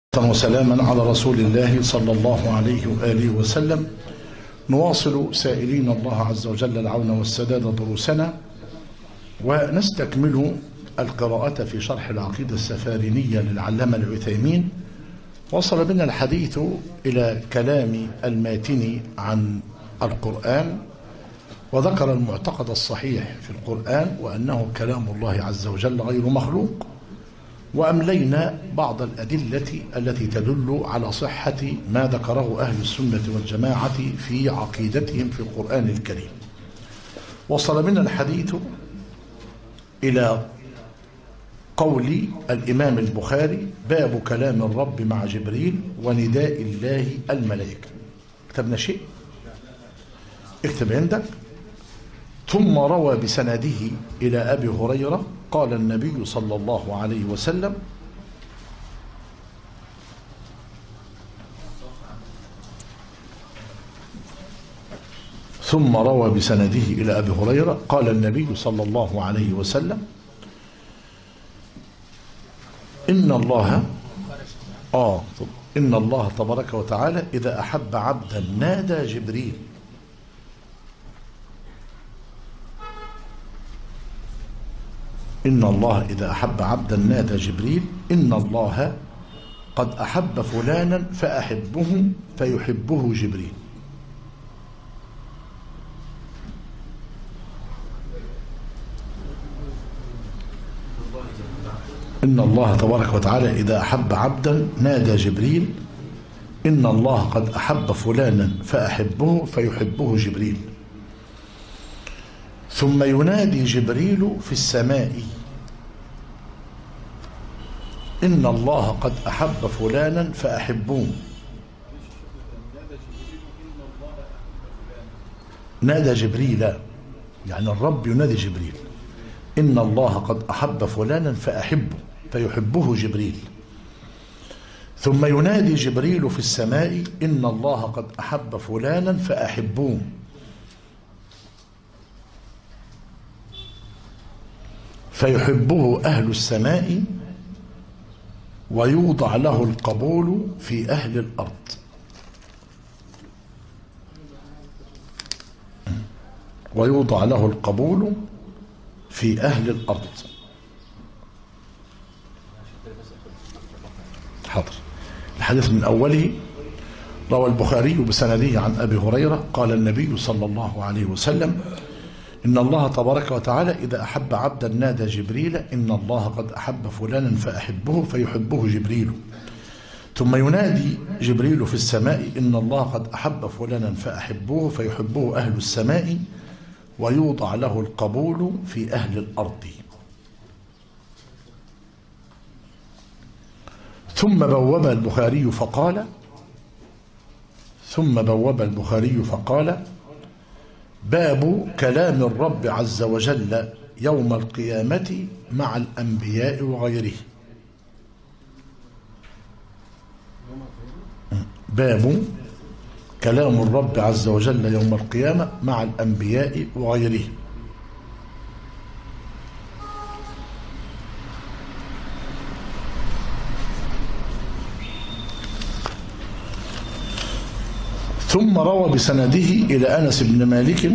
وسلاما على رسول الله صلى الله عليه وآله وسلم. نواصل سائلين الله عز وجل العون والسداد دروسنا، ونستكمل القراءة في شرح العقيدة السفارينية للعلامة العثيمين. وصل بنا الحديث إلى كلام الماتني عن القرآن، وذكر المعتقد الصحيح في القرآن وأنه كلام الله عز وجل غير مخلوق، وأملينا بعض الأدلة التي تدل على صحة ما ذكره أهل السنة والجماعة في عقيدتهم في القرآن الكريم. وصل بنا الحديث إلى قول الإمام البخاري: باب كلام الرب مع جبريل ونداء الله الملائكة. كتبنا شيء؟ اكتب عندك. ثم روى بسنده إلى أبي هريرة قال النبي صلى الله عليه وسلم: ثم روى بسنده إلى أبي هريرة قال النبي صلى الله عليه وسلم: إن الله تبارك وتعالى إذا أحب عبدا نادى جبريل. إن الله إذا أحب عبدا نادى جبريل: إن الله قد أحب فلانا فأحبه فيحبه جبريل. إن الله تبارك وتعالى إذا أحب عبدا نادى جبريل: إن الله قد أحب فلانا فأحبه فيحبه جبريل. ثم ينادي جبريل في السماء: إن الله قد أحب فلانا فأحبوه. نادى جبريل، يعني الرب ينادي جبريل: إن الله قد أحب فلانا فأحبه فيحبه جبريل. ثم ينادي جبريل في السماء: إن الله قد أحب فلانا فأحبوه. فيحبه أهل السماء ويوضع له القبول في أهل الأرض. ويوضع له القبول في أهل الأرض. حاضر. الحديث من أوله. روى البخاري بسنده عن أبي هريرة قال النبي صلى الله عليه وسلم: إن الله تبارك وتعالى إذا أحب عبدا نادى جبريل: إن الله قد أحب فلانا فأحبه فيحبه جبريل. ثم ينادي جبريل في السماء: إن الله قد أحب فلانا فأحبه فيحبه أهل السماء ويوضع له القبول في أهل الأرض. ثم بوب البخاري فقال: باب كلام الرب عز وجل يوم القيامة مع الأنبياء وغيره. باب كلام الرب عز وجل يوم القيامة مع الأنبياء وغيره. ثم روى بسنده إلى أنس بن مالك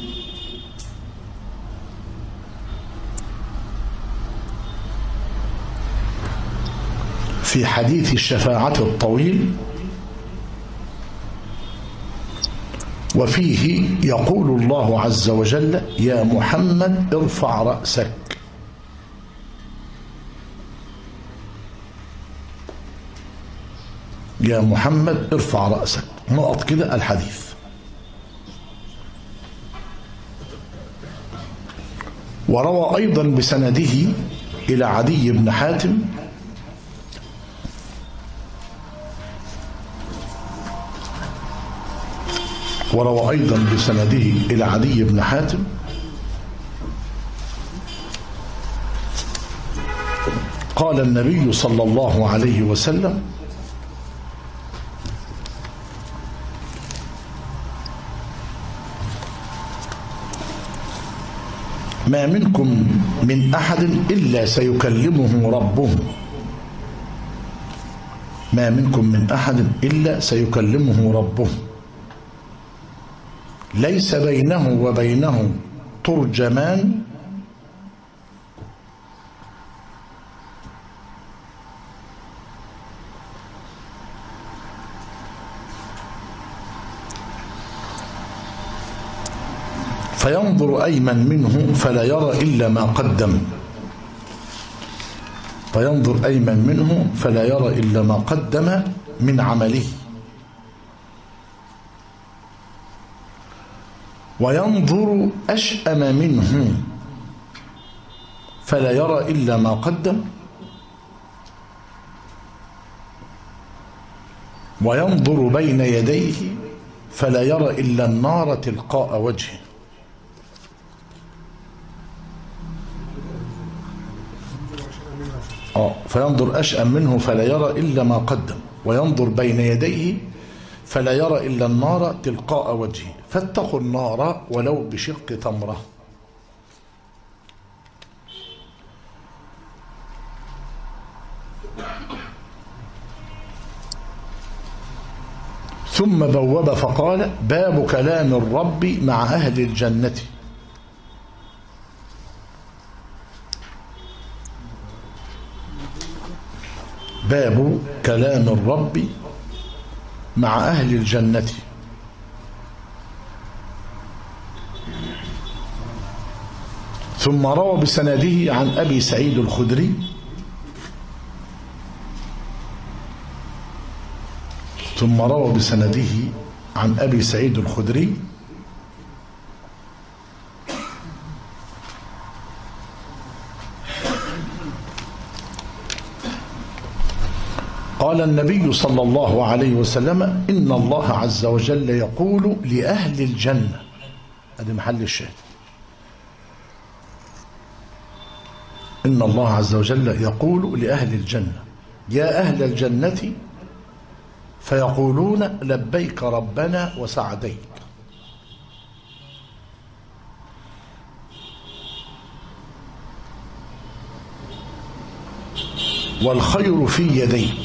في حديث الشفاعة الطويل، وفيه يقول الله عز وجل: يا محمد ارفع رأسك. يا محمد ارفع رأسك. نقط كده الحديث. وروى أيضا بسنده إلى عدي بن حاتم قال النبي صلى الله عليه وسلم: ما منكم من أحد إلا سيكلمه ربه ما منكم من أحد إلا سيكلمه ربه ليس بينه وبينه ترجمان فينظر أيمن منه فلا يرى إلا ما قدم. فينظر أيمن منه فلا يرى إلا ما قدم من عمله. وينظر أشأم منه فلا يرى إلا ما قدم. وينظر بين يديه فلا يرى إلا النار تلقاء وجهه. فينظر أشأم منه فلا يرى إلا ما قدم. وينظر بين يديه فلا يرى إلا النار تلقاء وجهه. فاتقوا النار ولو بشق تمرة. ثم بوب فقال: باب كلام الرب مع أهل الجنة. باب كلام الرب مع أهل الجنة. ثم روى بسنده عن أبي سعيد الخدري ثم روى بسنده عن أبي سعيد الخدري قال النبي صلى الله عليه وسلم: إن الله عز وجل يقول لأهل الجنة. هذا محل الشاهد. إن الله عز وجل يقول لأهل الجنة: يا أهل الجنة، فيقولون: لبيك ربنا وسعديك. والخير في يديك.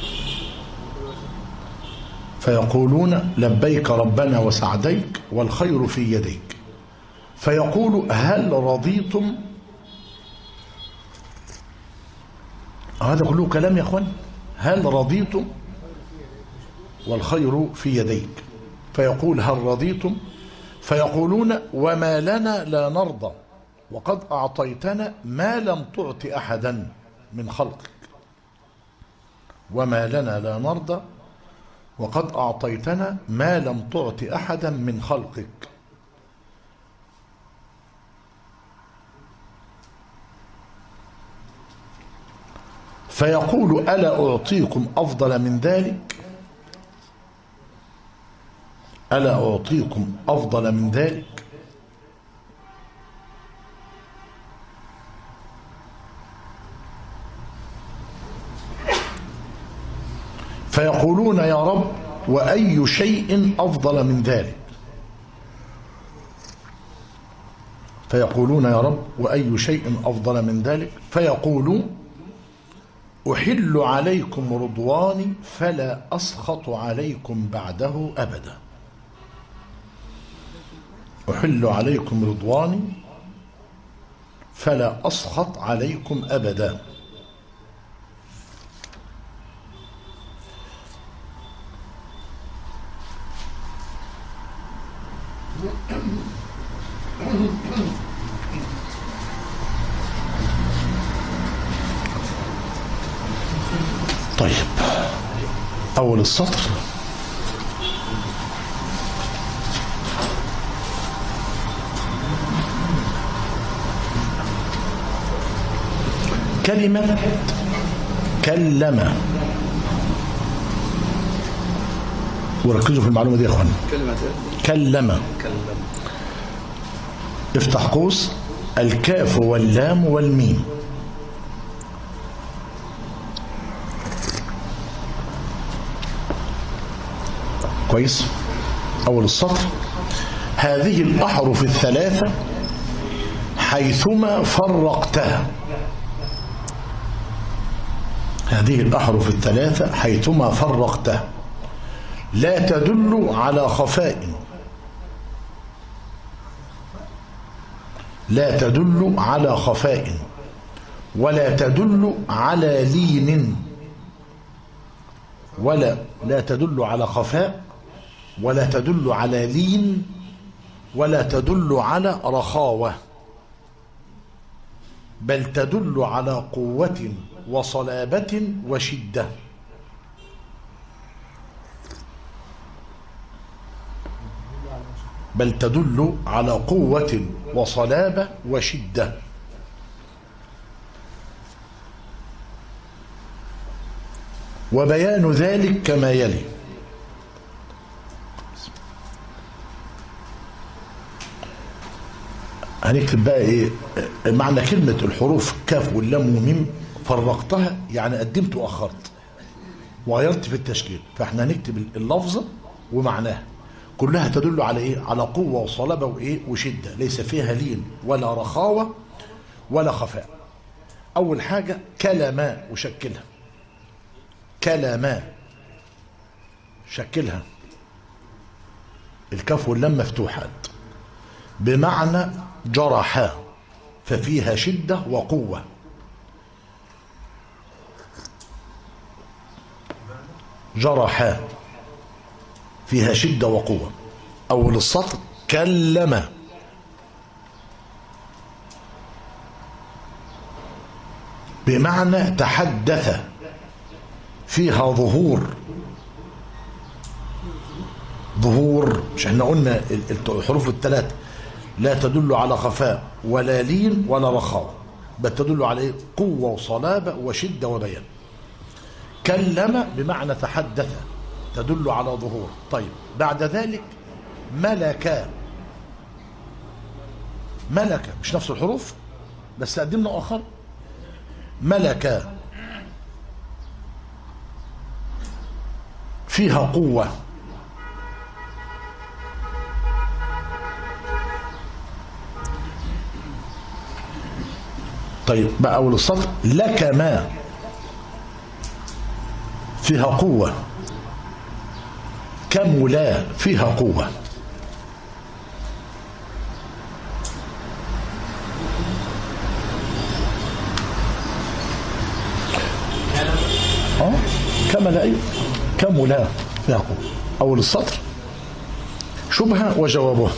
فيقولون: لبيك ربنا وسعديك والخير في يديك. فيقول: هل رضيتم؟ هذا كله كلام يا اخوان. هل رضيتم؟ والخير في يديك. فيقول: هل رضيتم؟ فيقولون: وما لنا لا نرضى وقد أعطيتنا ما لم تعط أحدا من خلقك. وما لنا لا نرضى وقد أعطيتنا ما لم تعط أحدا من خلقك. فيقول: ألا أعطيكم أفضل من ذلك؟ ألا أعطيكم أفضل من ذلك؟ فيقولون: يا رب، وأي شيء أفضل من ذلك؟ فيقولون: يا رب، وأي شيء أفضل من ذلك؟ فيقول: أحل عليكم رضواني فلا أسخط عليكم بعده أبدا. أحل عليكم رضواني فلا أسخط عليكم أبدا. طيب، أول السطر: كلمة كلم. وركزوا في المعلومة دي يا اخوان. كلم. افتح قوس: الكاف واللام والميم. كويس. أول السطر: هذه الأحرف الثلاثة حيثما فرقتها. هذه الأحرف الثلاثة حيثما فرقته لا تدل على خفاء، لا تدل على خفاء، ولا تدل على لين، لا تدل على خفاء، ولا تدل على لين، ولا تدل على رخاوة، بل تدل على قوة وصلابة وشدة. بل تدل على قوة وصلابة وشدة. وبيان ذلك كما يلي: هنكتب بقى ايه معنى كلمة الحروف كاف واللام وميم. فرقتها يعني قدمت وأخرت وغيرت في التشكيل، فاحنا هنكتب اللفظة ومعناها كلها تدل على ايه؟ على قوة وصلابة وايه وشدة، ليس فيها لين ولا رخاوة ولا خفاء. أول حاجة كلمة، وشكلها كلمة، شكلها الكاف واللام مفتوحات بمعنى جرحا، ففيها شدة وقوة. جرحا فيها شدة وقوة. أول السطر كلم، بمعنى تحدث، فيها ظهور. ظهور، مش احنا قلنا الحروف الثلاثة لا تدل على خفاء ولا لين ولا رخاوة، بل تدل على ايه؟ قوة وصلابة وشدة وبيان. كلم بمعنى تحدث، تدل على ظهور. طيب بعد ذلك ملك. ملك مش نفس الحروف بس قدمنا آخر. ملك فيها قوة. طيب بقى أول السطر لك ما، فيها قوة. كملا فيها قوة. كملا أيوة، كملا فيها قوة. أول السطر شبهة وجوابه.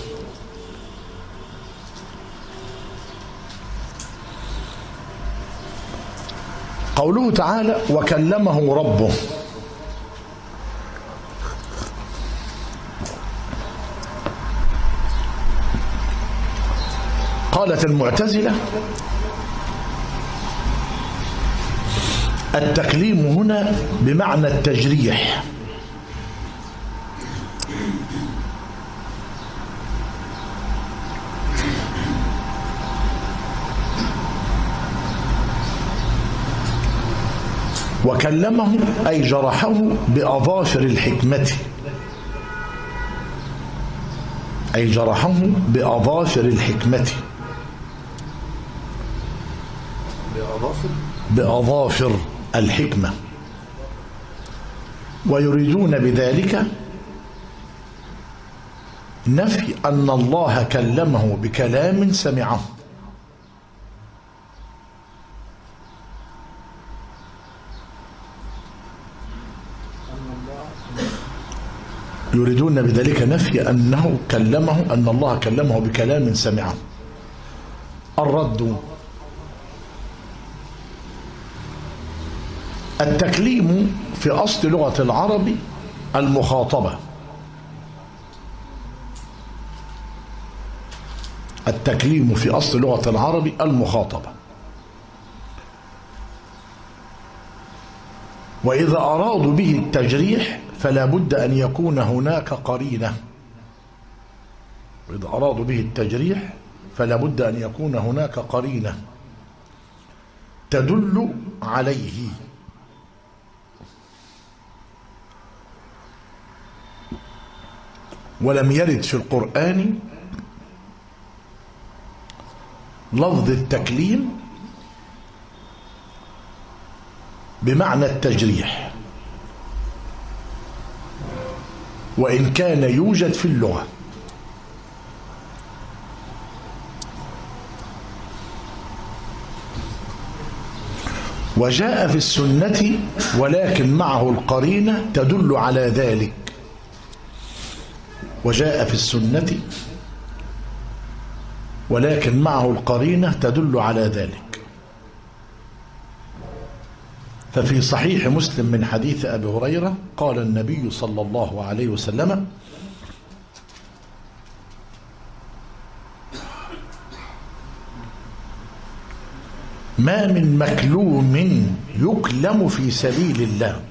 قوله تعالى وكلمه ربه. قالت المعتزلة التكليم هنا بمعنى التجريح، وكلمه أي جرحه بأظافر الحكمة، أي جرحه بأظافر الحكمة. بأظافر الحكمة. ويريدون بذلك نفي أن الله كلمه بكلام سمعه. يريدون بذلك نفي أنه كلمه، أن الله كلمه بكلام سمعه. الرد: التكليم في أصل لغة العرب المخاطبة. التكليم في أصل لغة العرب المخاطبة. وإذا أرادوا به التجريح فلا بد أن يكون هناك قرينة. وإذا أرادوا به التجريح فلا بد أن يكون هناك قرينة تدل عليه. ولم يرد في القرآن لفظ التكليم بمعنى التجريح، وإن كان يوجد في اللغة. وجاء في السنة ولكن معه القرينة تدل على ذلك. وجاء في السنة ولكن معه القرينة تدل على ذلك. ففي صحيح مسلم من حديث أبي هريرة قال النبي صلى الله عليه وسلم: ما من مكلوم يكلم في سبيل الله،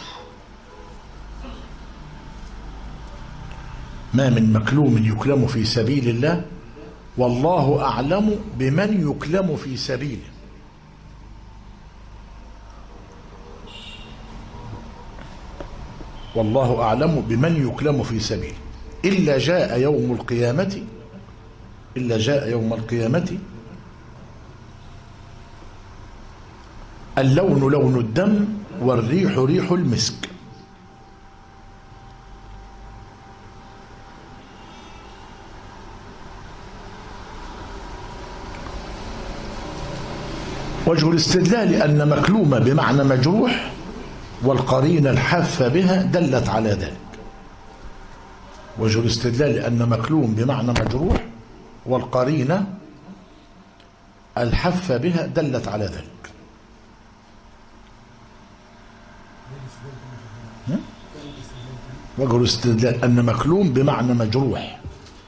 ما من مكلوم يكلم في سبيل الله والله أعلم بمن يكلم في سبيله. والله أعلم بمن يكلم في سبيله إلا جاء يوم القيامة، إلا جاء يوم القيامة اللون لون الدم والريح ريح المسك. وجه الاستدلال أن مكلومة بمعنى مجروح، والقرينة الحافة بها دلت على ذلك. وجه الاستدلال أن مكلوم بمعنى مجروح والقرينة الحافة بها دلت على ذلك. وجه الاستدلال أن مكلوم بمعنى مجروح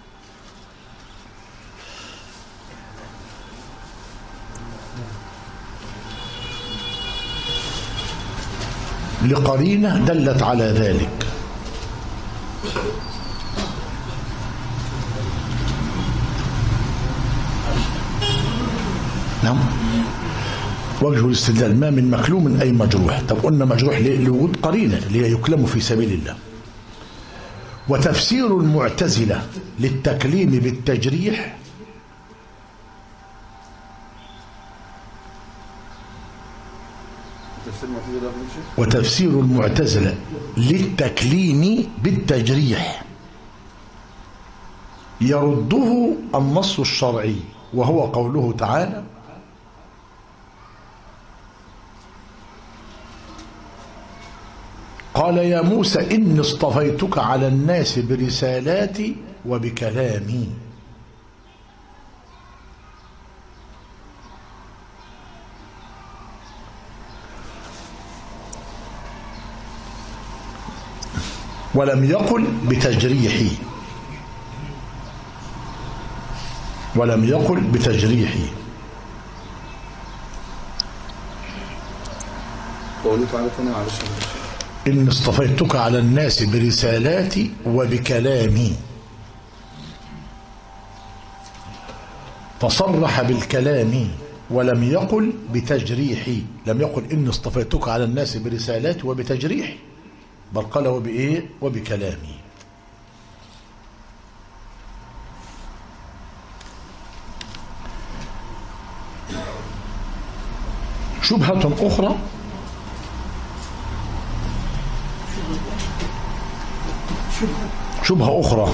لقرينة دلت على ذلك. نعم. وجه الاستدلال ما من مكلوم أي مجروح. طب قلنا مجروح لوجود قرينة اللي هي يكلم في سبيل الله. وتفسير المعتزلة للتكليم بالتجريح وتفسير المعتزلة للتكليم بالتجريح يرده النص الشرعي، وهو قوله تعالى: قال يا موسى إني اصطفيتك على الناس برسالاتي وبكلامي. ولم يقل بتجريحي، ولم يقل بتجريحي. قوله تعالى ثاني معلش. إن اصطفيتك على الناس برسالاتي وبكلامي، فصرح بالكلام ولم يقل بتجريحي. لم يقل إن اصطفيتك على الناس برسالاتي وبتجريحي، بل قال وبإيه؟ وبكلامي. شبهة أخرى شبهة أخرى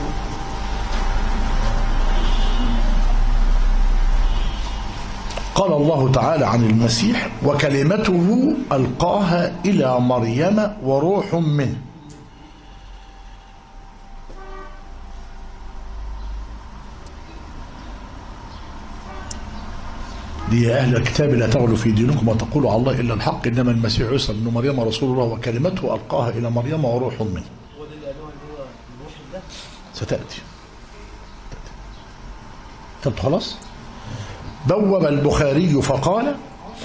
قال الله تعالى عن المسيح: وكلمته ألقاها إلى مريم وروح منه. دي يا أهل الكتاب لا تغلوا في دينكم وتقولوا على الله إلا الحق، إنما المسيح عيسى ابن مريم رسول الله وكلمته ألقاها إلى مريم وروح منه. ستأتي. طب خلاص. بوب البخاري فقال: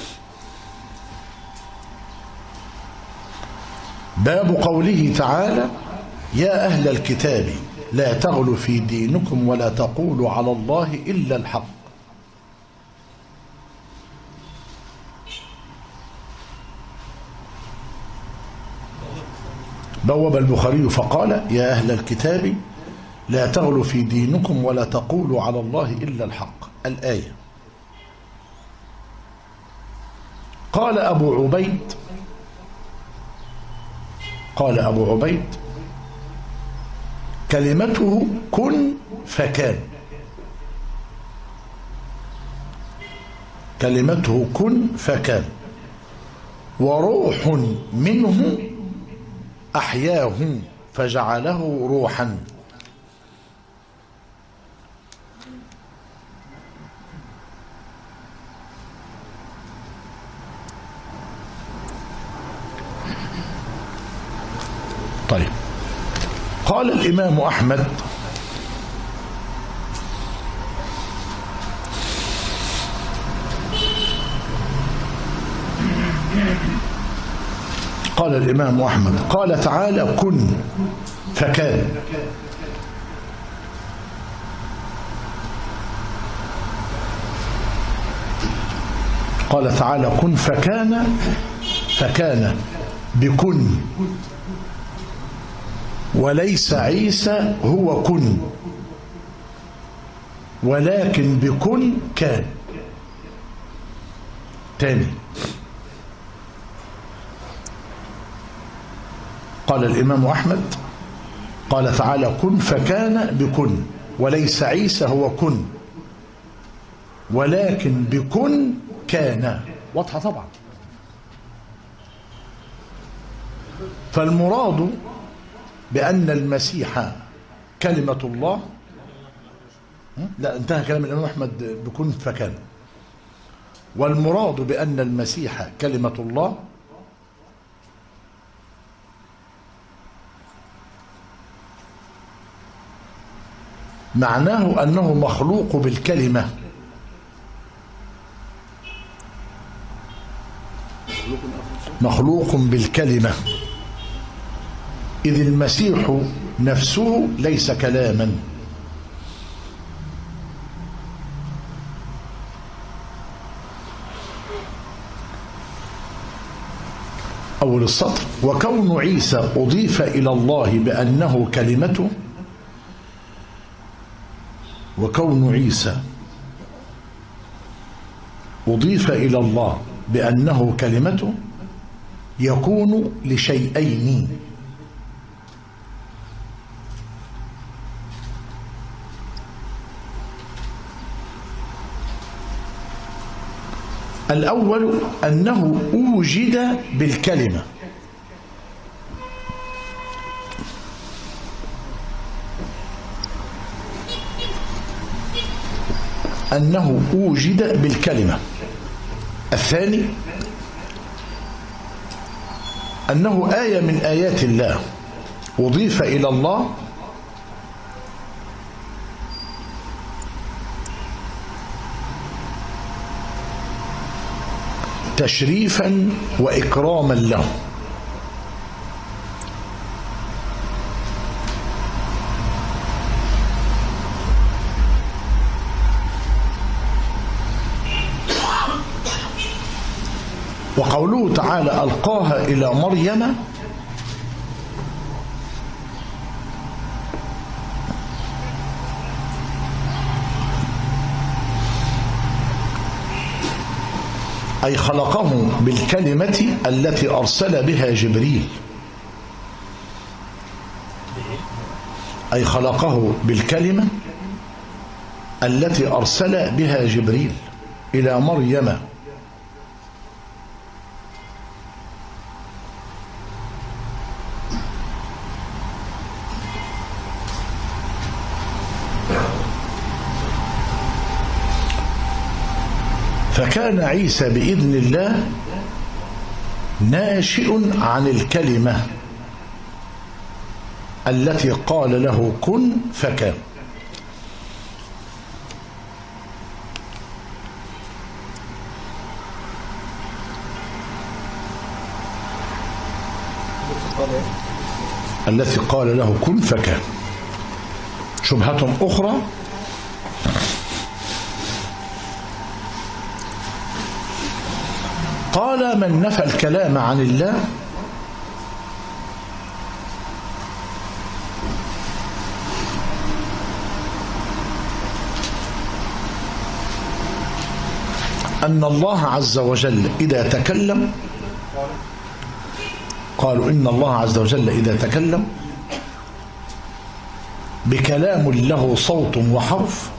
باب قوله تعالى: يا أهل الكتاب لا تغلوا في دينكم ولا تقولوا على الله إلا الحق. بوب البخاري فقال: يا أهل الكتاب لا تغلوا في دينكم ولا تقولوا على الله إلا الحق. الآية. قال أبو عبيد كلمته كن فكان. كلمته كن فكان، وروح منه أحياه فجعله روحا. طيب، قال الإمام أحمد قال تعالى كن فكان. قال تعالى كن فكان بكن، وليس عيسى هو كن، ولكن بكن كان. تاني، قال الإمام أحمد قال تعالى كن فكان بكن، وليس عيسى هو كن، ولكن بكن كان. واضحة طبعا. فالمراد بأن المسيح كلمة الله، لا انتهى كلام الإمام أحمد بكن فكان. والمراد بأن المسيح كلمة الله معناه أنه مخلوق بالكلمة، مخلوق بالكلمة، إذ المسيح نفسه ليس كلاما. أول السطر: وكون عيسى أضيف إلى الله بأنه كلمته، وكون عيسى أضيف إلى الله بأنه كلمته يكون لشيئين: الأول أنه أوجد بالكلمة، أنه أوجد بالكلمة. الثاني أنه آية من آيات الله أضيف إلى الله تشريفا وإكراما له. وقوله تعالى ألقاها إلى مريم أي خلقه بالكلمة التي أرسل بها جبريل، أي خلقه بالكلمة التي أرسل بها جبريل إلى مريم. فكان عيسى بإذن الله ناشئ عن الكلمة التي قال له كن فكان. التي قال له كن فكان. شبهة أخرى: قال من نفى الكلام عن الله أن الله عز وجل إذا تكلم، قالوا إن الله عز وجل إذا تكلم بكلام له صوت وحرف،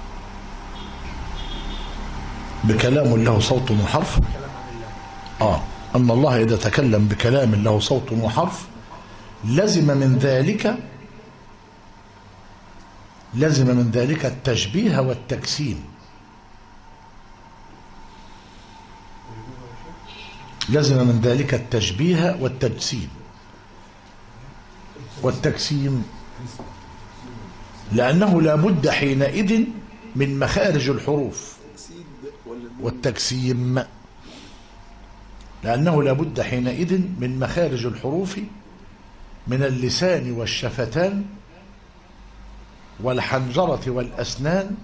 بكلام له صوت وحرف، أن الله إذا تكلم بكلام له صوت وحرف لزم من ذلك التشبيه والتجسيم، لزم من ذلك التشبيه والتجسيم، لأنه لا بد حينئذ من مخارج الحروف والتجسيم، لأنه لا بد حينئذ من مخارج الحروف من اللسان والشفتان والحنجرة والأسنان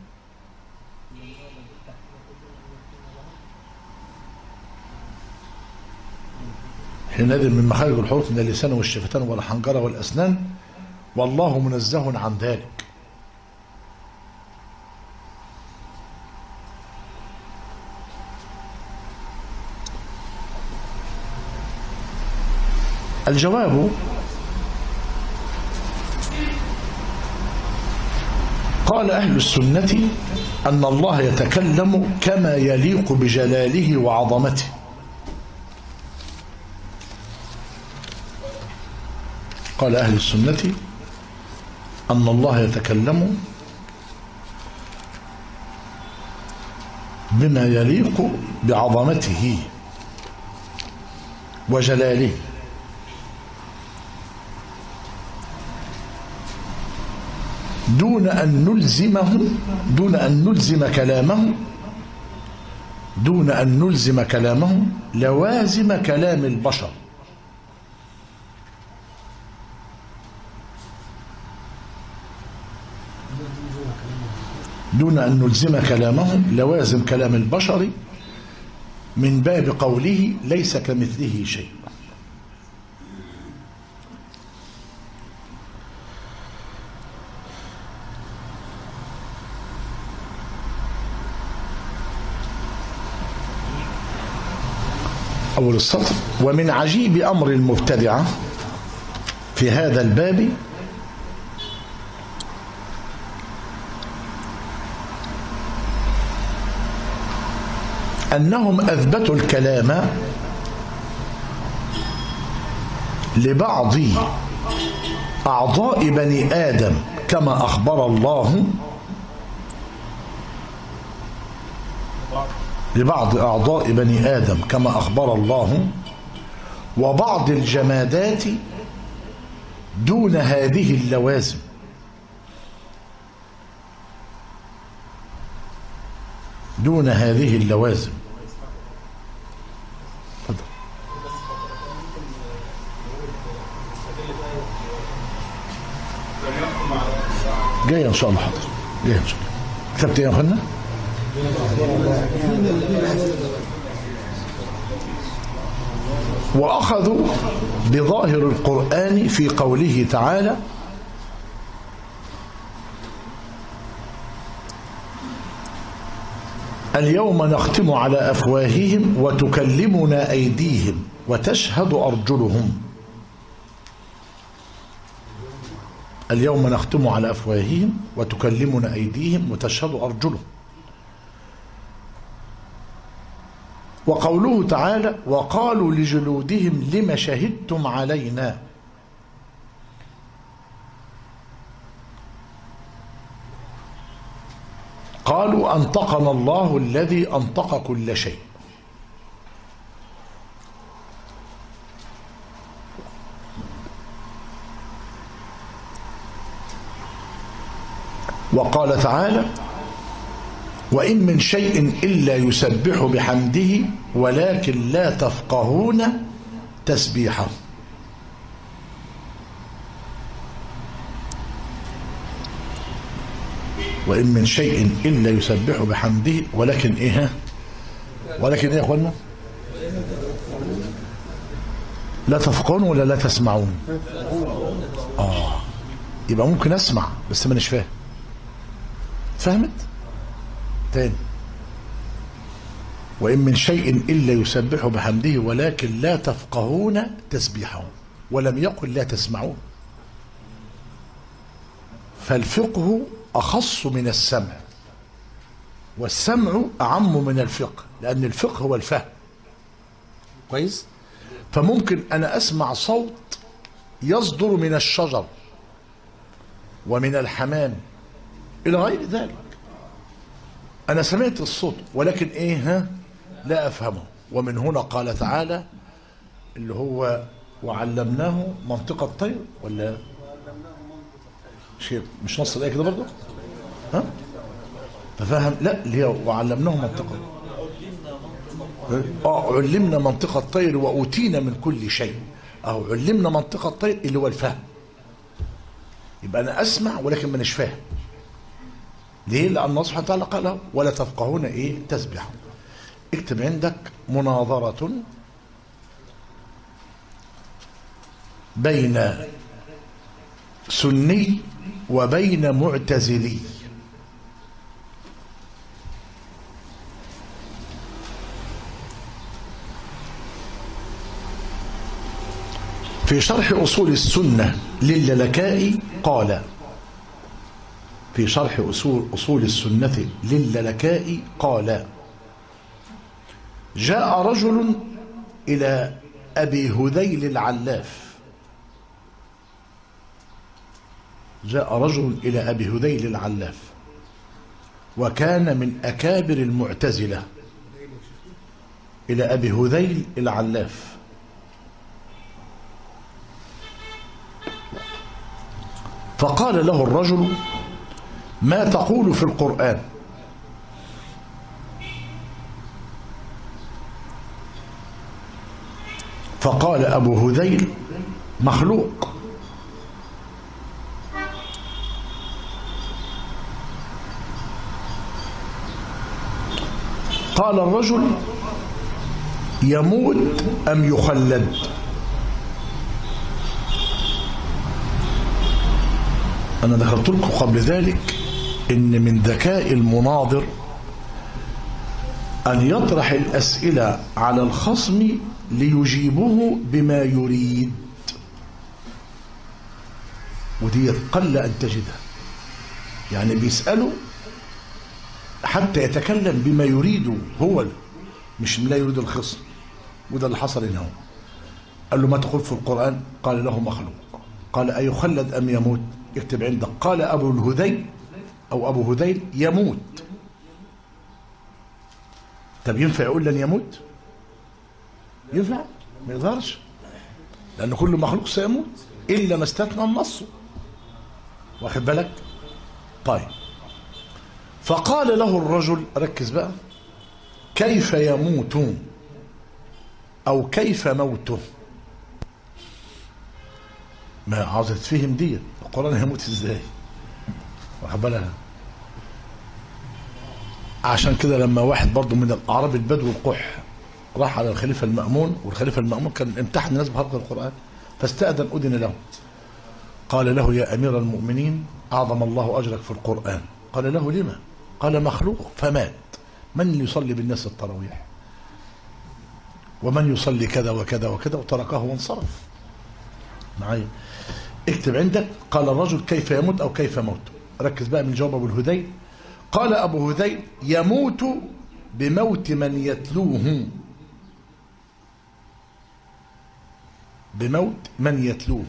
حينئذ من مخارج الحروف من اللسان والشفتان والحنجرة والأسنان، والله منزه عن ذلك. الجواب: قال أهل السنة أن الله يتكلم كما يليق بجلاله وعظمته، قال أهل السنة أن الله يتكلم بما يليق بعظمته وجلاله، دون أن نلزم كلامه لوازم كلام البشر، دون أن نلزم كلامه لوازم كلام البشر، من باب قوله ليس كمثله شيء. أول السطر: ومن عجيب أمر المبتدعة في هذا الباب أنهم أثبتوا الكلام لبعض أعضاء بني آدم كما أخبر الله، لبعض أعضاء بني آدم كما أخبر الله، وبعض الجمادات دون هذه اللوازم، دون هذه اللوازم. جاي ان شاء الله. حاضر، جاي ان شاء الله. كتبت ايه يا اخوانا؟ واخذوا بظاهر القرآن في قوله تعالى: اليوم نختم على أفواههم وتكلمنا أيديهم وتشهد أرجلهم. اليوم نختم على أفواههم وتكلمنا أيديهم وتشهد أرجلهم. وقوله تعالى: وقالوا لجلودهم لم شهدتم علينا. قالوا أنطقنا الله الذي أنطق كل شيء. وقال تعالى: وإن من شيء إلا يسبح بحمده ولكن لا تفقهون تسبيحه. وإن من شيء إلا يسبح بحمده ولكن إيه؟ ولكن إيه يا أخوانا؟ لا تفقهون ولا لا تسمعون؟ يبقى ممكن أسمع بس مانيش فاهم. فهمت؟ تاني: وإن من شيء إلا يسبح بحمده ولكن لا تفقهون تسبيحهم، ولم يقل لا تسمعون. فالفقه أخص من السمع، والسمع أعم من الفقه، لأن الفقه هو الفهم. كويس؟ فممكن أنا أسمع صوت يصدر من الشجر ومن الحمام إلى غير ذلك، أنا سمعت الصوت ولكن إيه لا أفهمه. ومن هنا قال تعالى اللي هو وعلمناه منطق الطير، ولا شيء مش نص الآية كده برضه؟ ففهم لا اللي هي وعلمناه منطق علمنا منطق الطير وأوتينا من كل شيء، أو علمنا منطق الطير اللي هو الفهم. يبقى أنا أسمع ولكن مانيش فاهم. ليه؟ لأن الله سبحانه وتعالى قال ولا تفقهون تسبيحهم. اكتب عندك مناظرة بين سني وبين معتزلي. في شرح أصول السنة للالكائي قال، في شرح أصول السنة للالكائي قال: جاء رجل إلى أبي هذيل العلاف، جاء رجل إلى أبي هذيل العلاف وكان من أكابر المعتزلة، إلى أبي هذيل العلاف. فقال له الرجل: ما تقول في القرآن؟ فقال أبو هذيل: مخلوق. قال الرجل: يموت أم يخلد؟ أنا ذكرت لكم قبل ذلك إن من ذكاء المناظر أن يطرح الأسئلة على الخصم ليجيبه بما يريد، ودي قل أن تجدها. يعني بيسأله حتى يتكلم بما يريده هو، مش لا يريد الخصم. وده اللي حصل هنا. قال له: ما تقول في القرآن؟ قال له: مخلوق. قال: أيخلد أم يموت؟ اكتب عندك. قال أبو الهذيل أو أبو هذيل: يموت. طب ينفع يقول لن يموت؟ ينفع؟ ما يقدرش، لأن كل مخلوق سيموت إلا ما استثنى النص. واخد بالك؟ طيب. فقال له الرجل، ركز بقى: كيف يموت أو كيف موته؟ ما عاوز تفهم دي القرآن هيموت ازاي؟ واخد بالك؟ عشان كده لما واحد برضه من الأعراب البدو القح راح على الخليفة المأمون، والخليفة المأمون كان امتحن الناس بخلق القرآن، فاستأذن أذن له. قال له: يا أمير المؤمنين، أعظم الله أجرك في القرآن. قال له: لما؟ قال: مخلوق. فمات. من اللي يصلي بالناس التراويح؟ ومن يصلي كذا وكذا وكذا، وتركه وانصرف. معايا؟ اكتب عندك. قال الرجل: كيف يموت أو كيف موت؟ ركز بقى من جواب أبو الهذيل. قال أبو هذيل: يموت بموت من يتلوه، بموت من يتلوه.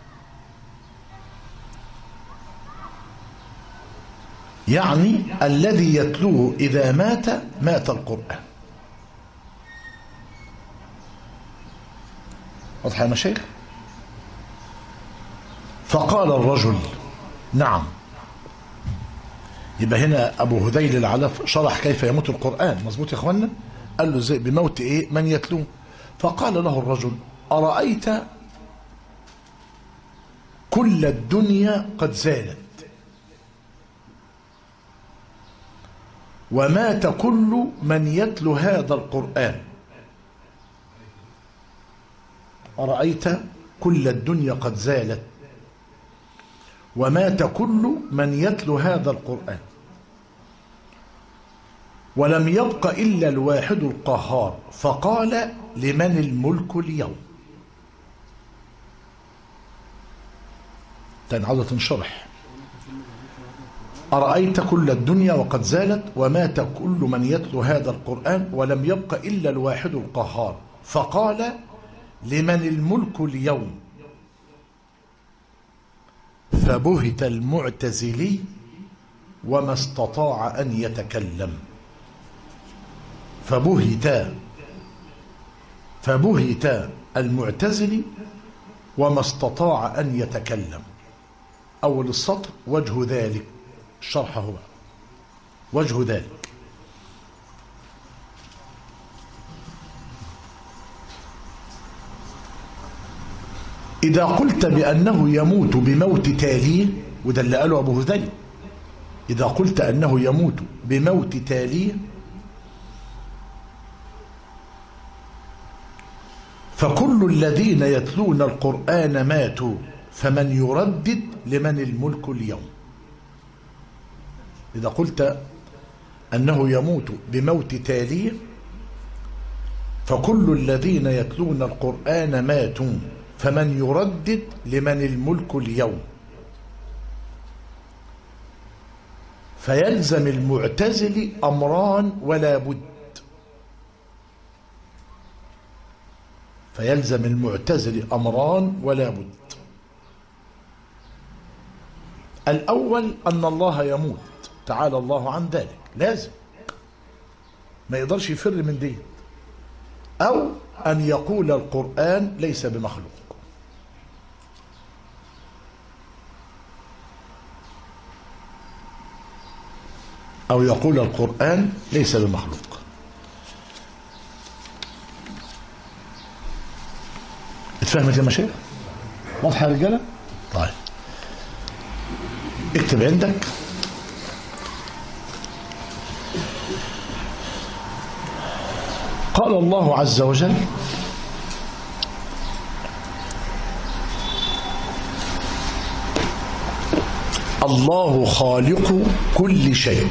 يعني الذي يتلوه إذا مات مات القرآن. واضح يا مشايخ؟ فقال الرجل: نعم. يبقى هنا أبو هذيل العلاف شرح كيف يموت القرآن، مظبوط يا إخوانا؟ قال له زي بموت من يتلوه. فقال له الرجل: أرأيت كل الدنيا قد زالت ومات كل من يتلو هذا القرآن. أرأيت كل الدنيا قد زالت ومات كل من يتلو هذا القرآن، ولم يبق إلا الواحد القهار فقال لمن الملك اليوم. تاني عاوزة تنشرح. أرأيت كل الدنيا وقد زالت ومات كل من يتلو هذا القرآن ولم يبق إلا الواحد القهار فقال لمن الملك اليوم. فبهت المعتزلي وما استطاع أن يتكلم. فبهت المعتزلي وما استطاع أن يتكلم. أول السطر وجه ذلك، الشرح هو وجه ذلك. إذا قلت بأنه يموت بموت تاليه، وده اللي قاله أبو هذيل، إذا قلت أنه يموت بموت تاليه فكل الذين يتلون القرآن ماتوا فمن يردد لمن الملك اليوم. إذا قلت أنه يموت بموت تاليه فكل الذين يتلون القرآن ماتوا فمن يردد لمن الملك اليوم. فيلزم المعتزل أمران ولا بد. فيلزم المعتزل أمران ولا بد. الأول أن الله يموت تعالى الله عن ذلك، لازم ما يقدرش يفر من دين. أو أن يقول القرآن ليس بمخلوق. أو يقول القرآن ليس بمخلوق. اتفهمت يا مشايخ؟ واضحة يا رجالة؟ طيب اكتب عندك قال الله عز وجل الله خالق كل شيء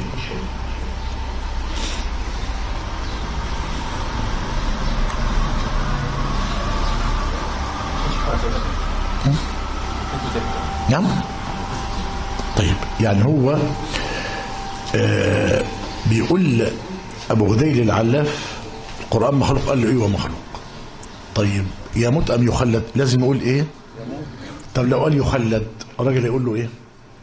نعم. طيب يعني هو بيقول أبو هذيل العلاف القرآن مخلوق، قال له ايوه مخلوق. طيب يموت أم يخلد؟ لازم يقول ايه؟ طب لو قال يخلد الراجل يقول له ايه؟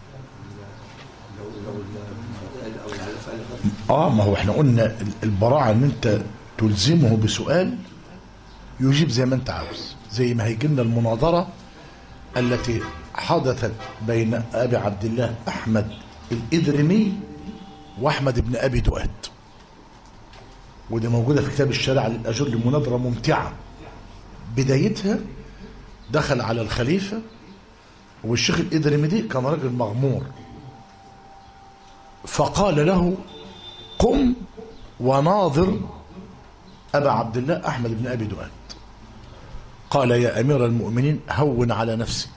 ما هو احنا قلنا البراعة ان انت تلزمه بسؤال يجيب زي ما انت عاوز، زي ما هيجي لنا المناظرة التي حدثت بين أبي عبد الله أحمد الإدرمي وأحمد بن أبي دؤاد، ودي موجودة في كتاب الشريعة للأجر، مناظرة ممتعة. بدايتها دخل على الخليفة، والشيخ الإدرمي دي كان راجل مغمور، فقال له قم وناظر أبا عبد الله أحمد بن أبي دؤاد. قال يا أمير المؤمنين هون على نفسك،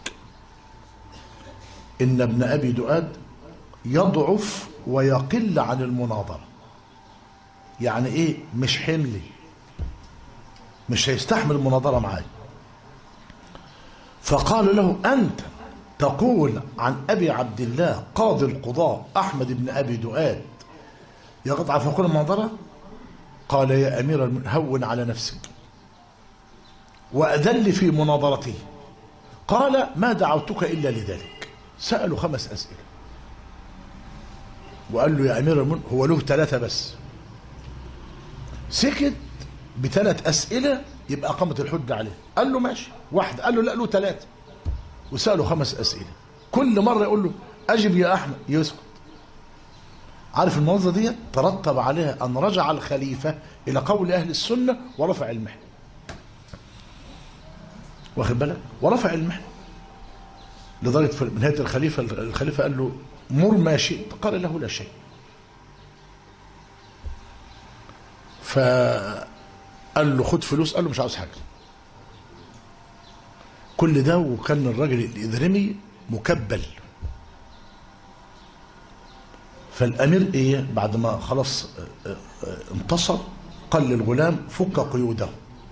إن ابن أبي دؤاد يضعف ويقل عن المناظرة. يعني إيه؟ مش حملي، مش هيستحمل المناظرة معاي. فقال له أنت تقول عن أبي عبد الله قاضي القضاء أحمد بن أبي دؤاد يضعف ويقل المناظرة؟ قال يا أمير المؤمنين هون على نفسك، وأذل في مناظرته. قال ما دعوتك إلا لذلك. سألوا 5 أسئلة، وقال له يا أمير المؤمنين هو له 3 بس. سكت ب3 أسئلة يبقى قامت الحجة عليه. قال له ماشي 1، قال له لا له 3. وسأله 5 أسئلة، كل مرة يقول له أجب يا أحمد يسكت. عارف المناظرة دي ترتب عليها أن رجع الخليفة إلى قول أهل السنة ورفع المحن، واخد بالك؟ ورفع المحن لدرجة في نهاية الخليفة قال له مر ما شئت، قال له لا شيء. فقال له خد فلوس، قال له مش عاوز حاجة. كل ده وكان الراجل الإدرمي مكبل. فالامير ايه بعد ما خلاص انتصر قال للغلام فك قيوده،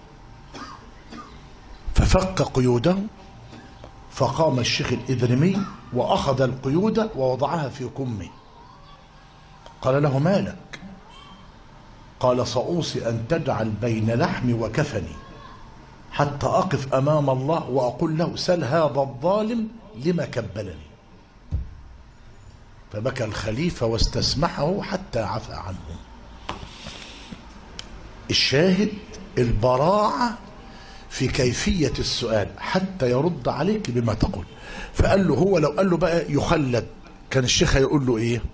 ففك قيوده، فقام الشيخ الإذرمي وأخذ القيود ووضعها في كمه. قال له مالك؟ قال سأوصي أن تجعل بين لحمي وكفني حتى أقف أمام الله وأقول له سل هذا الظالم لما كبلني. فبكى الخليفة واستسمحه حتى عفى عنه. الشاهد البراعة في كيفية السؤال حتى يرد عليك بما تقول. فقال له هو لو قال له بقى يخلد كان الشيخ هيقول له ايه؟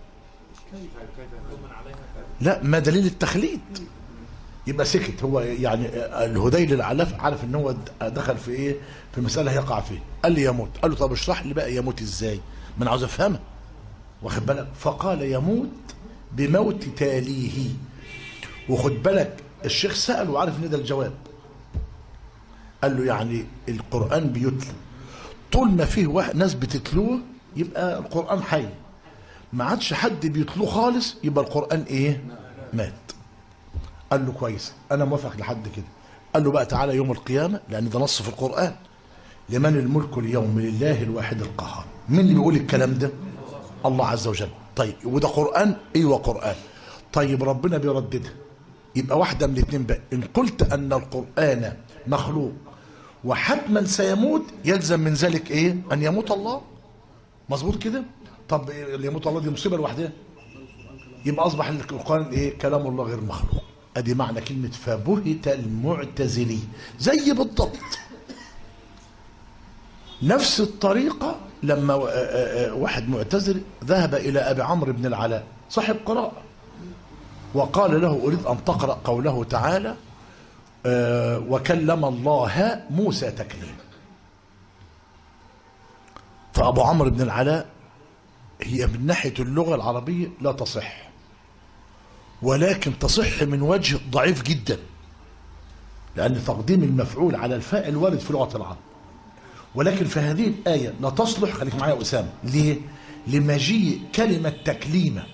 لا، ما دليل التخليد؟ يبقى سكت. هو يعني الهذيل العلاف عارف ان هو دخل في ايه؟ في مسألة يقع فيه. قال لي يموت. قال له طب اشرح لي بقى يموت ازاي؟ ما انا عاوز افهمها، واخد بالك؟ فقال يموت بموت تاليه. وخد بالك الشيخ سأل وعارف ان ده الجواب. قال له يعني القرآن بيتلى، طول ما فيه ناس بتتلوه يبقى القرآن حي، ما عادش حد بيتلوه خالص يبقى القرآن ايه؟ مات. قال له كويس انا موافق لحد كده. قال له بقى تعالى يوم القيامة، لان ده نص في القرآن، لمن الملك اليوم لله الواحد القهار. مين اللي بيقول الكلام ده؟ الله عز وجل. طيب وده قرآن؟ ايوه قرآن. طيب ربنا بيرددها، يبقى واحدة من الاثنين بقى. ان قلت ان القرآن مخلوق وحتما سيموت يلزم من ذلك ايه؟ ان يموت الله. مظبوط كده؟ طب اللي يموت الله دي مصيبه لوحدها، يبقى اصبح القرآن ايه؟ كلام الله غير مخلوق. ادي معنى كلمه فبهت المعتزلي. زي بالضبط نفس الطريقه لما واحد معتزلي ذهب الى ابي عمرو بن العلاء صاحب قراءه وقال له اريد ان تقرا قوله تعالى وكلم الله موسى تكليما. فأبو عمرو بن العلاء هي من ناحية اللغة العربية لا تصح، ولكن تصح من وجه ضعيف جدا، لأن تقديم المفعول على الفاعل وارد في لغة العرب، ولكن في هذه الآية لا تصلح. خليك معايا يا أسامة. ليه؟ لمجيء كلمة تكليمة.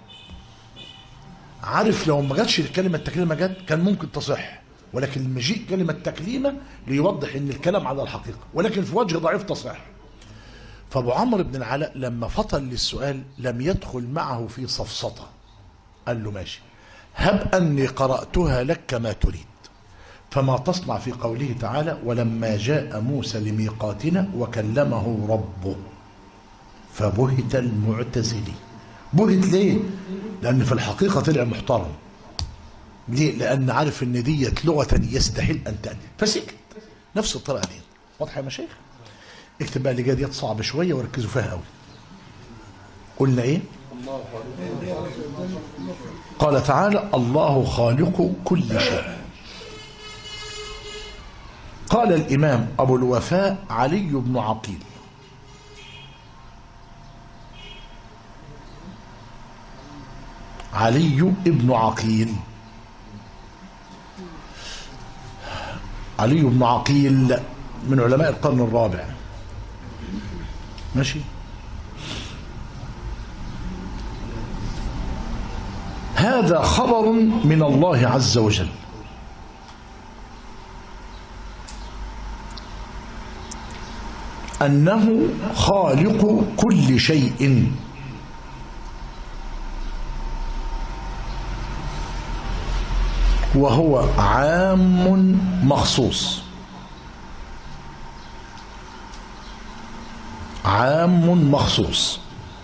عارف لو ما جاتش كلمة تكليمة جت كان ممكن تصح، ولكن المجيء كلمة تكليمة ليوضح ان الكلام على الحقيقة، ولكن في وجه ضعيف تصح. فابو عمرو بن العلاء لما فطن للسؤال لم يدخل معه في صفصطة. قال له ماشي، هب أني قرأتها لك كما تريد، فما تصنع في قوله تعالى ولما جاء موسى لميقاتنا وكلمه ربه فبهت المعتزلي. بهت ليه؟ لأن في الحقيقة طلع محترم. ليه؟ لأن عارف ان ديت لغة يستحيل أن تأتي فسكت. نفس الطريقة دي. واضحة يا مشايخ؟ اكتب بقى اللي جايه ديت صعبة شوية وركزوا فيها قوي. قلنا ايه؟ قال تعالى الله خالق كل شيء. قال الإمام أبو الوفاء علي بن عقيل علي بن عقيل علي بن عقيل من علماء القرن الرابع. ماشي. هذا خبر من الله عز وجل أنه خالق كل شيء وهو عام مخصوص. عام مخصوص.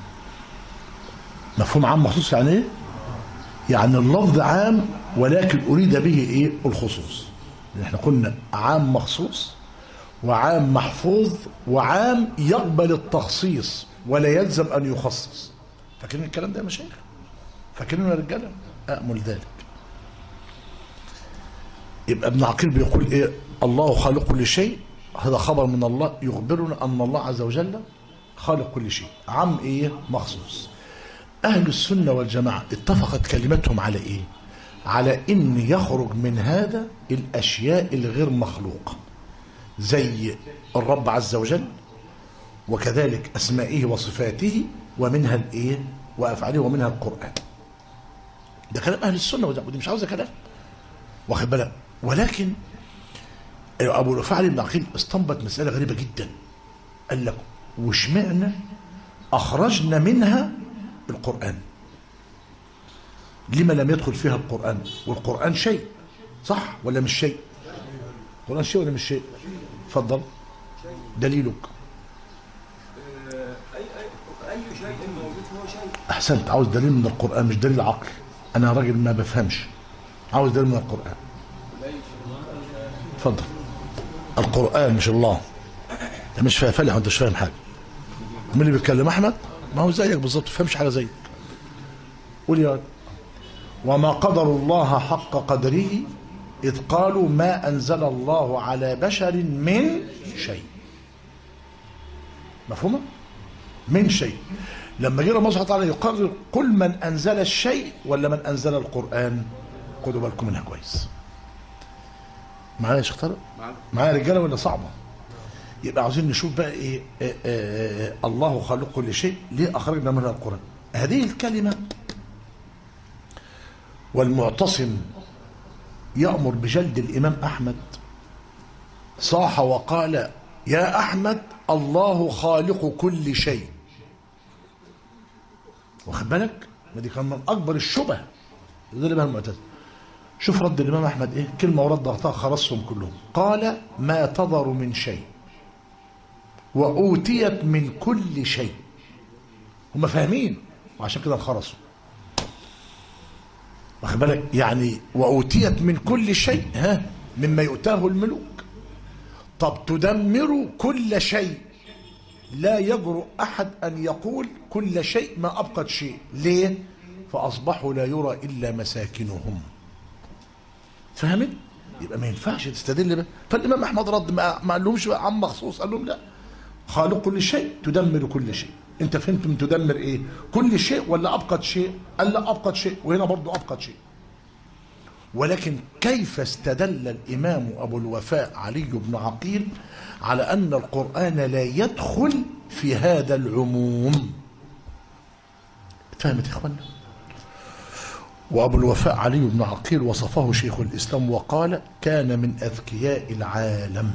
مفهوم عام مخصوص يعني ايه؟ يعني اللفظ عام ولكن أريد به ايه؟ الخصوص. احنا قلنا عام مخصوص وعام محفوظ وعام يقبل التخصيص ولا يلزم أن يخصص. فاكرين الكلام ده يا مشايخ؟ فاكرين يا رجاله؟ أأمل ذلك. يبقى ابن عقيل بيقول ايه؟ الله خالق كل شيء. هذا خبر من الله يخبرنا أن الله عز وجل خالق كل شيء. عام ايه؟ مخصوص. أهل السنة والجماعة اتفقت كلمتهم على ايه؟ على ان يخرج من هذا الأشياء الغير مخلوقة زي الرب عز وجل وكذلك أسمائه وصفاته، ومنها الايه؟ وأفعاله ومنها القرآن. ده كلام أهل السنة، ودي مش عاوزة كلام، واخد بالك. ولكن أبو الوفاء علي بن عقيل استنبط مسألة غريبة جدا. قال لك واشمعنا أخرجنا منها القرآن؟ لما لم يدخل فيها القرآن؟ والقرآن شيء، صح ولا مش شيء؟ القرآن شيء ولا مش شيء؟ اتفضل دليلك. أي شيء موجود هو شيء. أحسنت، عاوز دليل من القرآن مش دليل عقل. أنا راجل ما بفهمش، عاوز دليل من القرآن. اتفضل. القرآن مش الله. أنت مش فاهم فلح وأنت مش فاهم حاجة. مين اللي بيتكلم؟ أحمد. ما هو زيك بالظبط، ما بيفهمش حاجة زيك. قول يا ولد. وما قدر الله حق قدره إذ قالوا ما أنزل الله على بشر من شيء. مفهومة؟ من شيء. لما جه الله سبحانه وتعالى يقرر قل من أنزل الشيء ولا من أنزل القرآن؟ خدوا بالكم منها كويس. معايا يا شيخ طارق؟ معايا رجالة ولا صعبة؟ يبقى عاوزين نشوف بقى إيه الله خالق كل شيء، ليه أخرجنا منها القرآن؟ هذه الكلمة والمعتصم يأمر بجلد الإمام أحمد صاح وقال يا أحمد الله خالق كل شيء. واخد بالك؟ ودي كان من أكبر الشبه اللي بها المعتزلة. شوف رد الإمام أحمد إيه؟ كلمة ورد ضغطها خرصهم كلهم. قال ما تضر من شيء وأوتيت من كل شيء. هم فاهمين وعشان كده انخرصوا. واخد بالك؟ يعني وأوتيت من كل شيء، ها، مما يؤتاه الملوك. طب تدمر كل شيء، لا يجرؤ أحد أن يقول كل شيء ما أبقت شيء. ليه؟ فأصبحوا لا يرى إلا مساكنهم. فهمت؟ يبقى ما ينفعش تستدل به. فالإمام أحمد رد، ما قال لهمش عم مخصوص، قال لهم لا، خالق كل شيء تدمر كل شيء. أنت فهمت من تدمر إيه؟ كل شيء ولا أبقت شيء؟ قال لا أبقت شيء، وهنا برضو أبقت شيء. ولكن كيف استدل الإمام أبو الوفاء علي بن عقيل على أن القرآن لا يدخل في هذا العموم؟ فهمت يا إخوانا؟ وأبو الوفاء علي بن عقيل وصفه شيخ الإسلام وقال كان من أذكياء العالم،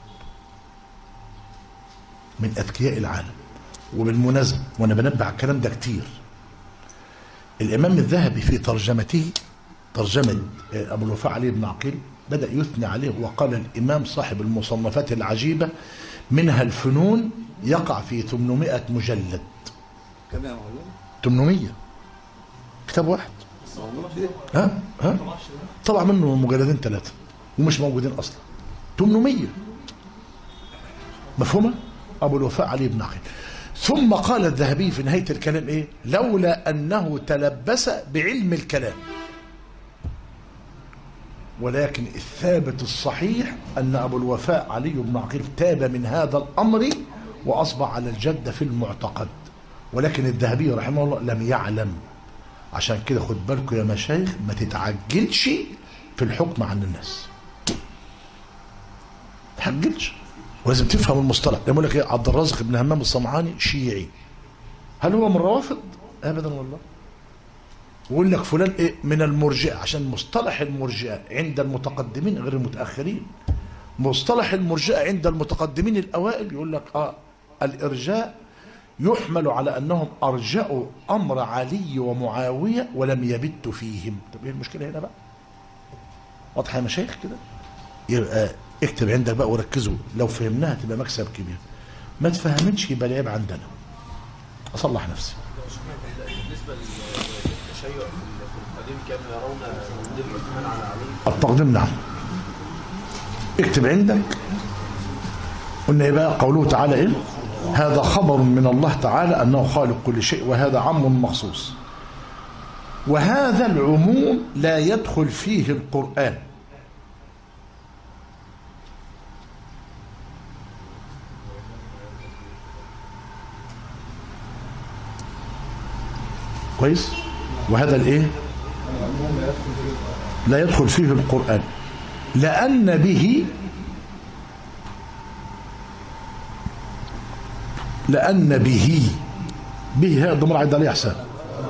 من أذكياء العالم. وبالمناسبة وأنا بنبه على الكلام ده كتير، الإمام الذهبي في ترجمته، ترجمة أبو الوفاء علي بن عقيل، بدأ يثني عليه وقال الإمام صاحب المصنفات العجيبة منها الفنون يقع في 800 مجلد. كم يا مولانا؟ 800 كتاب واحد. ها طبعا منه مجلدين 3 ومش موجودين اصلا. 800. مفهومه؟ ابو الوفاء علي بن عقيل. ثم قال الذهبي في نهايه الكلام ايه؟ لولا انه تلبس بعلم الكلام. ولكن الثابت الصحيح ان ابو الوفاء علي بن عقيل تاب من هذا الامر واصبح على الجد في المعتقد. ولكن الذهبي رحمه الله لم يعلم. عشان كده خد بالكم يا مشايخ، ما تتعجلش في الحكم عن الناس. ما تتعجلش، ولازم تفهم المصطلح. يقول لك ايه؟ عبد الرازق بن همام الصنعاني شيعي، هل هو من الروافض؟ ابدا والله. ويقول لك فلان ايه؟ من المرجئه، عشان مصطلح المرجئه عند المتقدمين غير المتاخرين. مصطلح المرجئه عند المتقدمين الاوائل يقول لك الارجاء يحمل على أنهم أرجأوا أمر علي ومعاوية ولم يبتوا فيهم. طب إيه المشكلة هنا بقى؟ واضحة يا مشايخ كده؟ يبقى اكتب عندك بقى وركزوا، لو فهمناها تبقى مكسب كبير. ما تفهمتش يبقى العيب عندنا. أصلح نفسي. بالنسبة للتشيع في القديم كانوا يرون تقديم عثمان على علي. التقديم نعم. اكتب عندك. قلنا إيه بقى؟ قوله تعالى إيه؟ هذا خبر من الله تعالى أنه خالق كل شيء، وهذا عام مخصوص. وهذا العموم لا يدخل فيه القرآن. كويس؟ وهذا الايه؟ لا يدخل فيه القرآن، لأن به به هي الضمير عايد عليه حساب.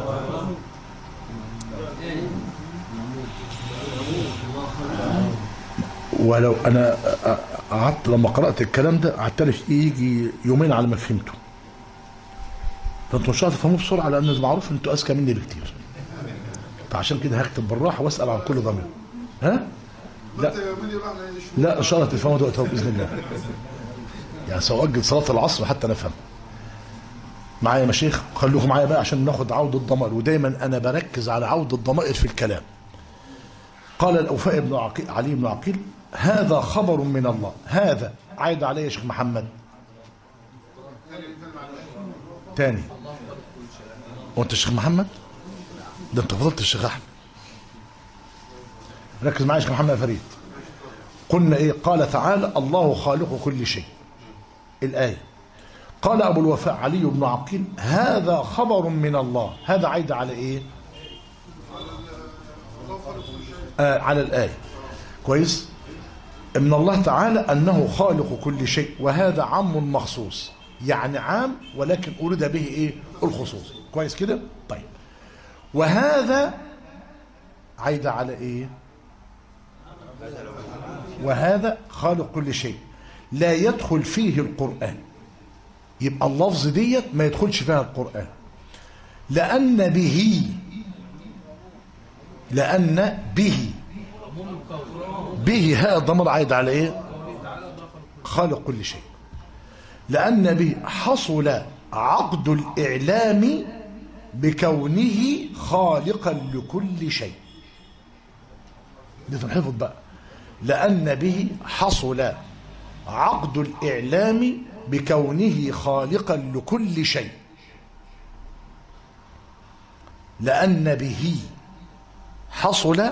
ولو انا قعدت لما قرات الكلام ده قعدت لي يجي يومين على ما فهمته. فانتوا مش هتفهموه بسرعه لان المعروف انتوا اذكى مني بكتير. فعشان كده هكتب بالراحه واسال عن كل ضمير. ها؟ لا لا ان شاء الله تفهموا دلوقتي باذن الله. يعني ساؤجل صلاه العصر حتى نفهم. معايا يا مشايخ؟ خلوكم معايا بقى عشان ناخد عوده الضمائر، ودايما انا بركز على عوده الضمائر في الكلام. قال الأوفاء بن عقيل علي بن عقيل: هذا خبر من الله. هذا عايد عليه يا شيخ محمد تاني. وانت الشيخ محمد ده انت فضلت الشيخ احمد. ركز معايا يا شيخ محمد يا فريد. قلنا ايه؟ قال تعالى: الله خالق كل شيء. الآية. قال أبو الوفاء علي بن عقيل: هذا خبر من الله. هذا عايد على ايه؟ على الآية. كويس؟ من الله تعالى أنه خالق كل شيء، وهذا عام مخصوص، يعني عام ولكن أريد به إيه؟ الخصوص. كويس كده؟ طيب. وهذا عايد على إيه؟ وهذا خالق كل شيء لا يدخل فيه القرآن. يبقى اللفظ ديت ما يدخلش فيها القرآن، لأن به هذا الضمير عايد على ايه؟ خالق كل شيء. لأن به حصل عقد الإعلام بكونه خالقا لكل شيء. دي تنحفظ بقى. لأن به حصل عقد الإعلام بكونه خالقا لكل شيء. لأن به حصل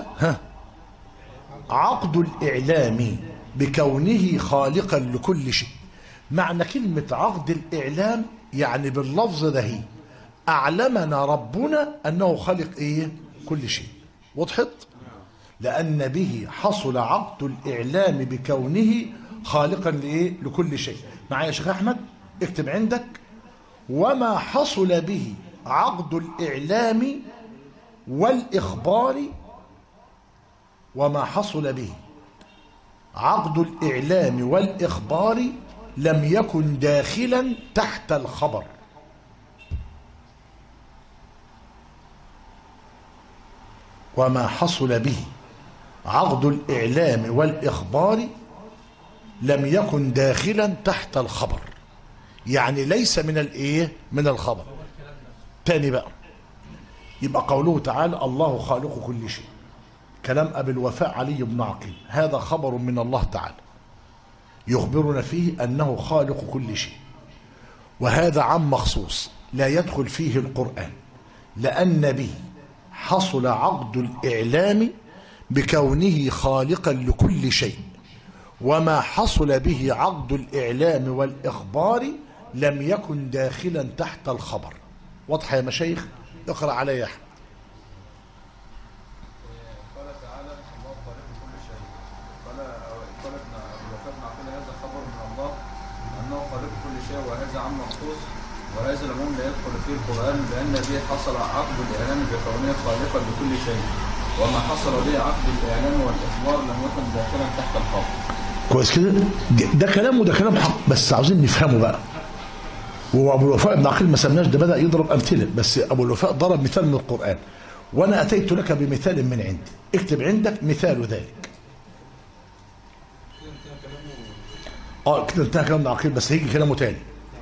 عقد الإعلام بكونه خالقا لكل شيء. معنى كلمة عقد الإعلام يعني باللفظ ده هي أعلمنا ربنا أنه خالق إيه؟ كل شيء. وضحت؟ لأن به حصل عقد الإعلام بكونه خالقا لإيه؟ لكل شيء. معايا يا شيخ أحمد؟ اكتب عندك: وما حصل به عقد الإعلام والإخبار. وما حصل به عقد الإعلام والإخبار لم يكن داخلا تحت الخبر. وما حصل به عقد الإعلام والإخبار لم يكن داخلا تحت الخبر، يعني ليس من الإيه؟ من الخبر. تاني بقى، يبقى قوله تعالى: الله خالق كل شيء، كلام أبي الوفاء علي بن عقيل، هذا خبر من الله تعالى يخبرنا فيه أنه خالق كل شيء، وهذا عام مخصوص لا يدخل فيه القرآن، لأن به حصل عقد الإعلام بكونه خالقا لكل شيء، وما حصل به عقد الإعلام والإخبار لم يكن داخلا تحت الخبر. واضح يا مشايخ؟ اقرأ علي يا أحمد. قال تعالى: الله خالق كل شيء. قال ابن الوفاء بن عقيل: هذا خبر من الله أنه خالق كل شيء، وهذا عام مخصوص، وهذا العموم لا يدخل فيه القرآن، لأن به حصل عقد الإعلام بكونه خالقا لكل شيء، وما حصل به عقد الإعلام والإخبار لم يكن داخلا تحت الخبر. كويس كده؟ ده كلام وده كلام حق، بس عاوزين نفهمه بقى. وابو الوفاء بن عقيل ما سمناش، ده بدأ يضرب أمثلة، بس ابو الوفاء ضرب مثال من القرآن، وانا اتيت لك بمثال من عندي. اكتب عندك مثال ذلك. كده انتهى كلام ابن عقيل، بس هيجي كلامه تاني.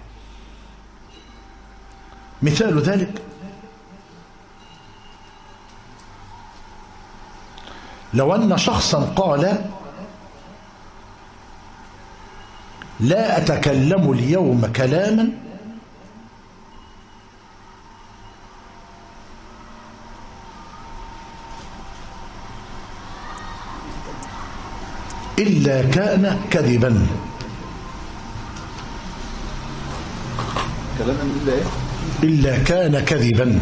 مثال ذلك: لو أن شخصا قال: لا أتكلم اليوم كلاما إلا كان كذبا. كلاما إلا إيه؟ إلا كان كذبا.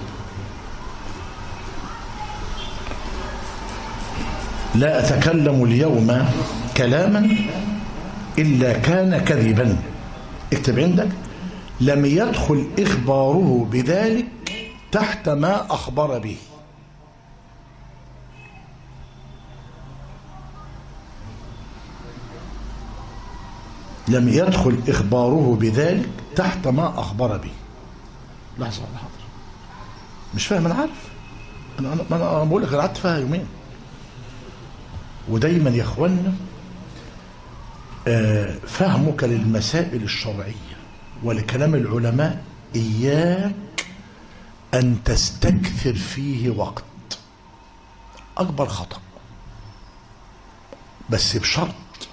لا أتكلم اليوم كلاما إلا كان كذبا. اكتب عندك: لم يدخل إخباره بذلك تحت ما أخبر به. لم يدخل إخباره بذلك تحت ما أخبر به. لحظة حاضر، مش فاهم. أنا عارف، أنا بقول لك أنا قعدت فيها يومين. ودايما يا إخوانا فهمك للمسائل الشرعية ولكلام العلماء إياك أن تستكثر فيه وقت، أكبر خطأ. بس بشرط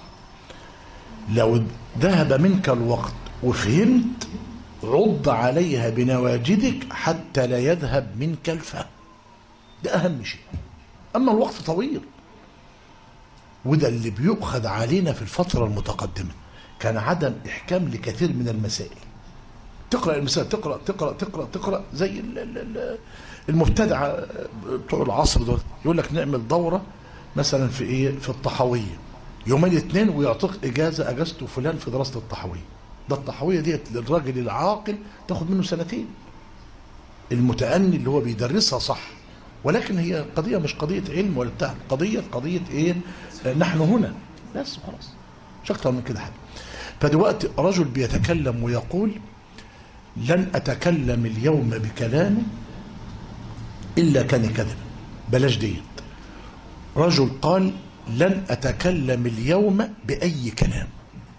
لو ذهب منك الوقت وفهمت عض عليها بنواجدك حتى لا يذهب منك الفهم، ده أهم شيء. أما الوقت طويل، وده اللي بيؤخذ علينا في الفترة المتقدمة، كان عدم إحكام لكثير من المسائل. تقرأ المسائل، تقرأ زي المبتدعة بتوع العصر دول، يقول لك نعمل دورة مثلا في ايه، في الطحاوية يومين 2 ويعطيك اجازته فلان في دراسة الطحاوية. ده الطحاوية ديت للراجل العاقل تاخد منه 2 سنين. المتأني اللي هو بيدرسها صح، ولكن هي قضية مش قضية علم ولا بتاع، قضية ايه، نحن هنا بس خلاص، مش اكتر من كده حاجة. فدلوقتي رجل بيتكلم ويقول لن أتكلم اليوم بكلام إلا كان كذبا، بلاش ديت. رجل قال لن أتكلم اليوم بأي كلام.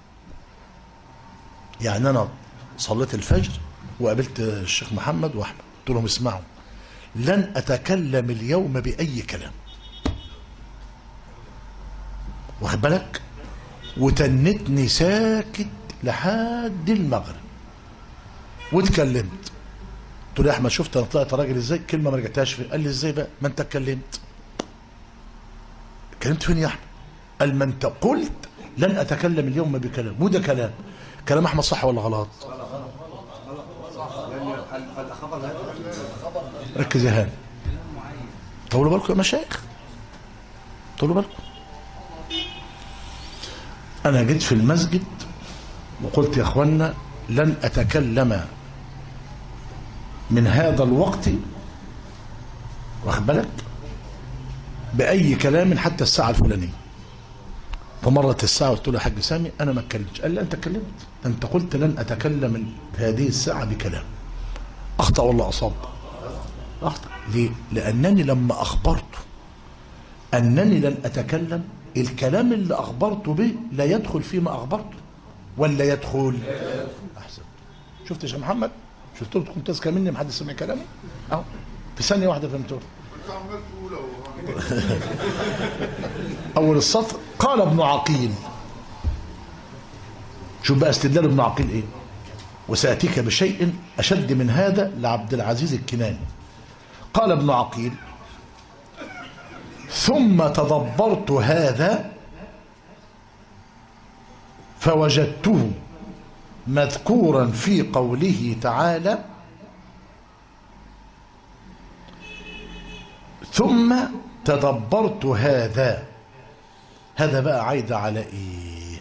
يعني أنا صليت الفجر وقابلت الشيخ محمد وأحمد، قلت لهم اسمعوا، لن أتكلم اليوم بأي كلام، واخد بالك؟ وتنتني ساكت لحد المغرب واتكلمت. قلت له يا احمد شفت انا طلعت راجل ازاي؟ كلمه ما رجعتهاش فيه. قال لي ازاي بقى؟ ما انت اتكلمت. اتكلمت فين يا احمد؟ قال ما انت قلت لن اتكلم اليوم بكلام، وده كلام احمد صح ولا غلط؟ ركز يا هاني، طولوا بالكم يا مشايخ، طولوا بالكم. انا جيت في المسجد وقلت يا اخوانا لن اتكلم من هذا الوقت، واخد بالك، باي كلام حتى الساعه الفلانيه. فمرت الساعه قلت له يا حاج سامي انا ما اتكلمتش. قال لي انت اتكلمت، انت قلت لن اتكلم في هذه الساعه بكلام. اخطا ولا اصاب؟ اخطا. ليه؟ لانني لما اخبرته انني لن اتكلم، الكلام اللي اخبرته به لا يدخل فيما اخبرته ولا يدخل؟ احسن. شفت يا شيخ محمد؟ شفت له كنت اذكى مني، ما حد سمع كلامي اهو في ثانيه واحده فهمته. اول السطر قال ابن عقيل. شوف بقى استدلال ابن عقيل ايه، وساتيك بشيء اشد من هذا لعبد العزيز الكناني. قال ابن عقيل ثم تدبرت هذا فوجدته مذكورا في قوله تعالى ثم تدبرت هذا بقى عايدة على ايه؟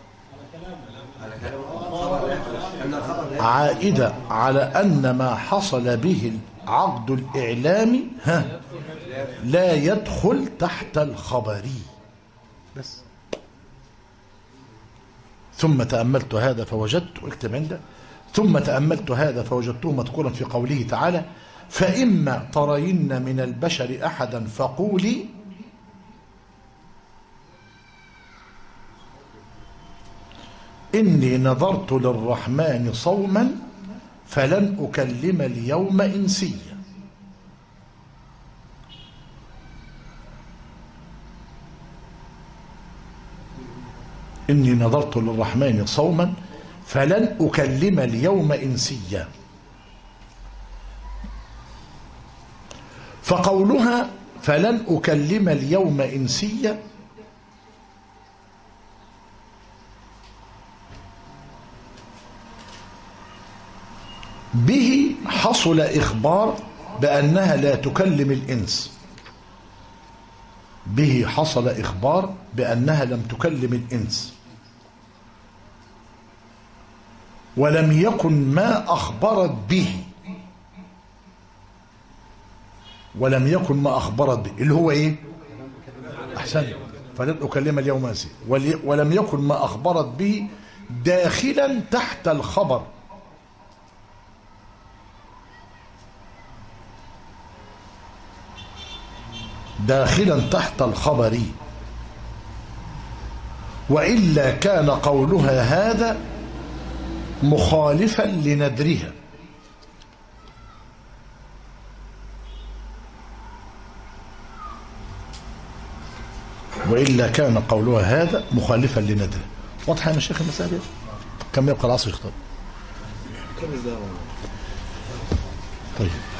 عائدة على ان ما حصل به العقد الاعلامي لا يدخل تحت الخبري. بس ثم تأملت هذا فوجدت، اكتب عندك، ثم تأملت هذا فوجدته مذكورا في قوله تعالى فإما ترين من البشر أحدا فقولي إني نذرت للرحمن صوما فلن أكلم اليوم إنسيا. إني نذرت للرحمن صوما فلن أكلم اليوم إنسيا. فقولها فلن أكلم اليوم إنسيا به حصل إخبار بأنها لا تكلم الإنس، به حصل إخبار بأنها لم تكلم الإنس، ولم يكن ما أخبرت به، ولم يكن ما أخبرت به اللي هو إيه؟ أحسن، فلن أكلم اليوم إنسيا، ولم يكن ما أخبرت به داخلا تحت الخبر. داخلا تحت الخبر، وإلا كان قولها هذا مخالفا لندرها. وإلا كان قولها هذا مخالفا لندرها. واضحة يا مشايخ المسألة؟ كم يبقى العصر يخطب؟ طيب